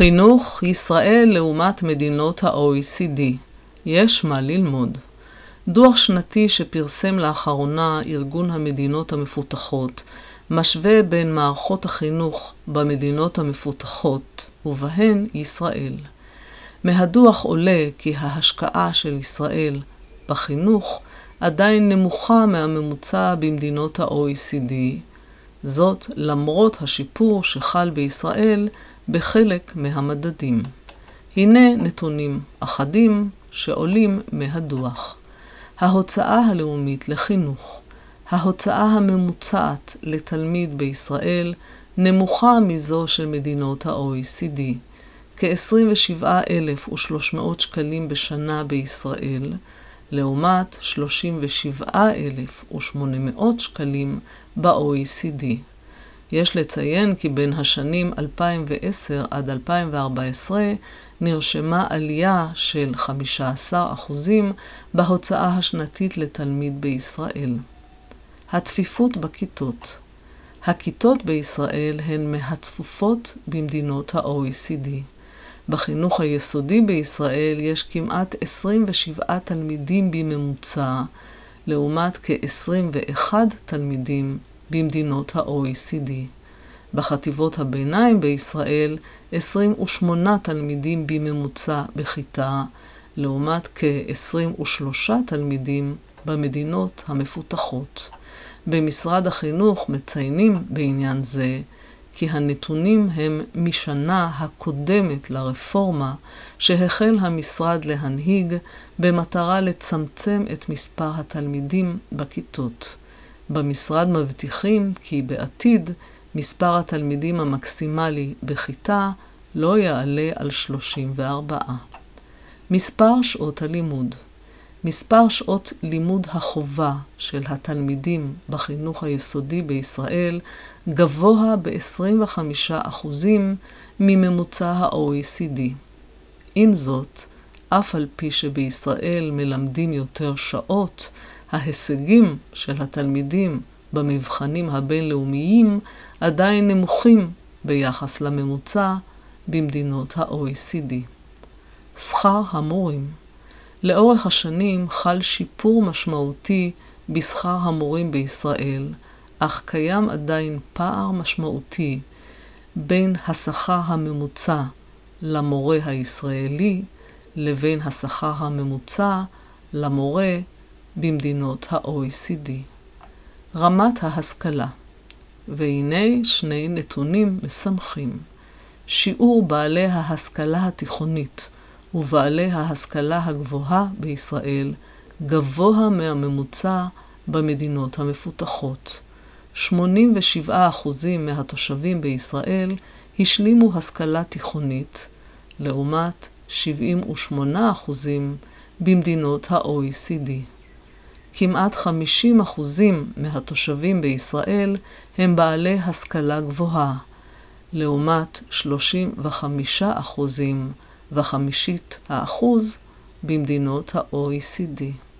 חינוך ישראל לעומת מדינות ה-OECD. יש מה ללמוד. דוח שנתי שפרסם לאחרונה ארגון המדינות המפותחות משווה בין מערכות החינוך במדינות המפותחות ובהן ישראל. מהדוח עולה כי ההשקעה של ישראל בחינוך עדיין נמוכה מהממוצע במדינות ה-OECD, זאת למרות השיפור שחל בישראל בחלק מהמדדים. הנה נתונים אחדים שעולים מהדוח. ההוצאה הלאומית לחינוך. ההוצאה הממוצעת לתלמיד בישראל נמוכה מזו של מדינות ה-OECD. כ-27,300 שקלים בשנה בישראל, לעומת 37,800 שקלים ב-OECD. יש לציין כי בין השנים 2010 עד 2014 נרשמה עלייה של 15% בהוצאה השנתית לתלמיד בישראל. הצפיפות בכיתות. הכיתות בישראל הן מהצפופות במדינות ה-OECD. בחינוך היסודי בישראל יש כמעט 27 תלמידים בממוצע, לעומת כ-21 תלמידים במדינות ה-OECD. בחטיבות הביניים בישראל 28 תלמידים בממוצע בכיתה, לעומת כ-23 תלמידים במדינות המפותחות. במשרד החינוך מציינים בעניין זה כי הנתונים הם משנה הקודמת לרפורמה שהחל המשרד להנהיג במטרה לצמצם את מספר התלמידים בכיתות. במשרד מבטיחים כי בעתיד מספר התלמידים המקסימלי בכיתה לא יעלה על 34. מספר שעות הלימוד. מספר שעות לימוד החובה של התלמידים בחינוך היסודי בישראל גבוה ב-25% מממוצע ה-OECD. עם זאת, אף על פי שבישראל מלמדים יותר שעות, ההישגים של התלמידים במבחנים הבינלאומיים עדיין נמוכים ביחס לממוצע במדינות ה-OECD. שכר המורים. לאורך השנים חל שיפור משמעותי בשכר המורים בישראל, אך קיים עדיין פער משמעותי בין השכר הממוצע למורה הישראלי לבין השכר הממוצע למורה במדינות ה-OECD. רמת ההשכלה. והנה שני נתונים משמחים. שיעור בעלי ההשכלה התיכונית ובעלי ההשכלה הגבוהה בישראל גבוה מהממוצע במדינות המפותחות. 87% מהתושבים בישראל השלימו השכלה תיכונית, לעומת 78% במדינות ה-OECD. כמעט 50% מהתושבים בישראל הם בעלי השכלה גבוהה, לעומת 35.5% במדינות ה-OECD.